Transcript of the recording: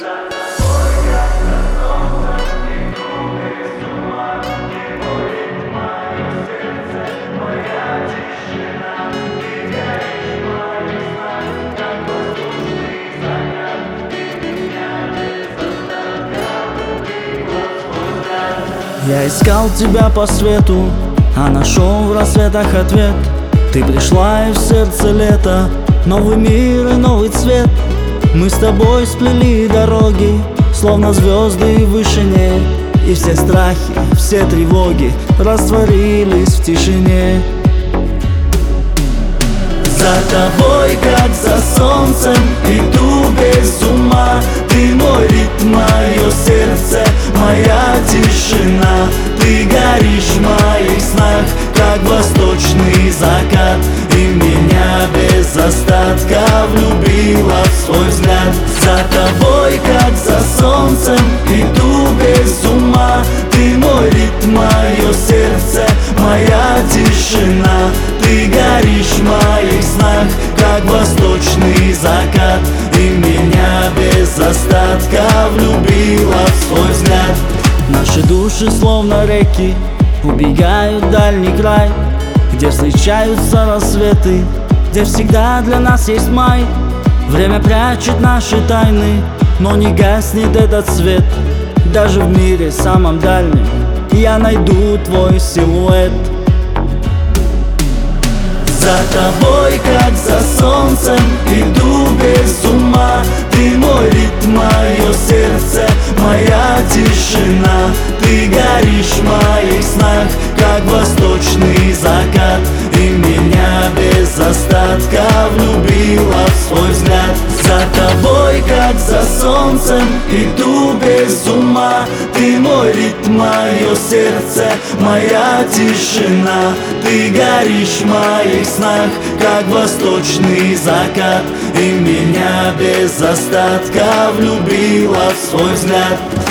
Я искал тебя по свету, а нашел в рассветах ответ. Ты пришла, и в сердце лето, новый мир и новый цвет. Мы с тобой сплели дороги, словно звезды в вышине, и все страхи, все тревоги растворились в тишине. За тобой, как за солнцем, иду без ума. Ты мой ритм, мое сердце, моя тишина. Ты горишь в моих снах, как восточный закат, и меня без остатка влюбила в свой взгляд. За тобой, как за солнцем, иду без ума. Ты мой ритм, мое сердце, моя тишина. Ты горишь в моих снах, как восточный закат, и меня без остатка влюбила в свой взгляд. Наши души словно реки убегают в дальний край, где встречаются рассветы, где всегда для нас есть май. Время прячет наши тайны, но не гаснет этот свет. Даже в мире самом дальнем я найду твой силуэт. За тобой, как за солнцем, иду без ума. Ты мой ритм, мое сердце, моя тишина. Ты горишь в моих снах, как восточный закат, и меня без остатка влюбила в свой взгляд. За тобой, как за солнцем, иду без ума. Ты мой ритм, мое сердце, моя тишина. Ты горишь в моих снах, как восточный закат, и меня без остатка влюбила в свой взгляд.